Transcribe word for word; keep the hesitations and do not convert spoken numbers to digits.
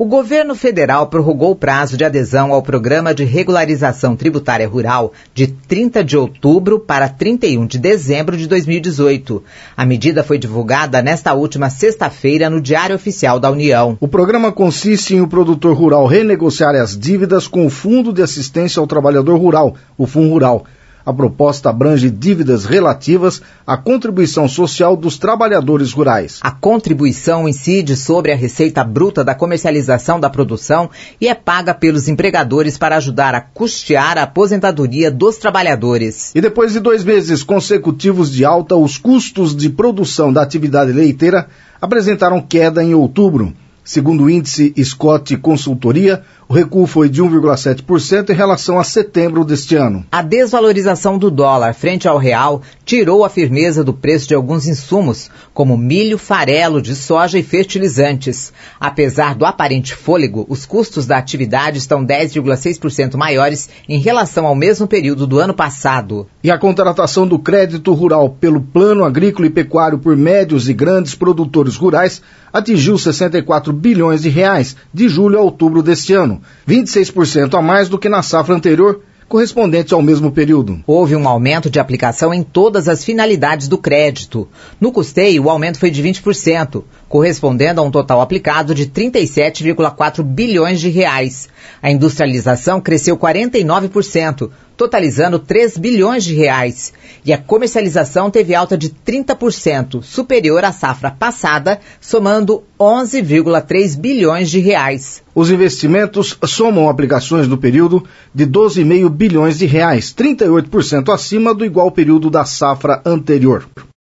O governo federal prorrogou o prazo de adesão ao Programa de Regularização Tributária Rural de trinta de outubro para trinta e um de dezembro de dois mil e dezoito. A medida foi divulgada nesta última sexta-feira no Diário Oficial da União. O programa consiste em o produtor rural renegociar as dívidas com o Fundo de Assistência ao Trabalhador Rural, o FUNRural. A proposta abrange dívidas relativas à contribuição social dos trabalhadores rurais. A contribuição incide sobre a receita bruta da comercialização da produção e é paga pelos empregadores para ajudar a custear a aposentadoria dos trabalhadores. E depois de dois meses consecutivos de alta, os custos de produção da atividade leiteira apresentaram queda em outubro. Segundo o índice Scott Consultoria, o recuo foi de um vírgula sete por cento em relação a setembro deste ano. A desvalorização do dólar frente ao real tirou a firmeza do preço de alguns insumos, como milho, farelo de soja e fertilizantes. Apesar do aparente fôlego, os custos da atividade estão dez vírgula seis por cento maiores em relação ao mesmo período do ano passado. E a contratação do crédito rural pelo Plano Agrícola e Pecuário por médios e grandes produtores rurais atingiu sessenta e quatro bilhões de reais de julho a outubro deste ano, vinte e seis por cento a mais do que na safra anterior, correspondente ao mesmo período. Houve um aumento de aplicação em todas as finalidades do crédito. No custeio, o aumento foi de vinte por cento, correspondendo a um total aplicado de trinta e sete vírgula quatro bilhões de reais. A industrialização cresceu quarenta e nove por cento, totalizando três bilhões de reais. E a comercialização teve alta de trinta por cento, superior à safra passada, somando onze vírgula três bilhões de reais. Os investimentos somam aplicações no período de doze vírgula cinco bilhões de reais, trinta e oito por cento acima do igual período da safra anterior.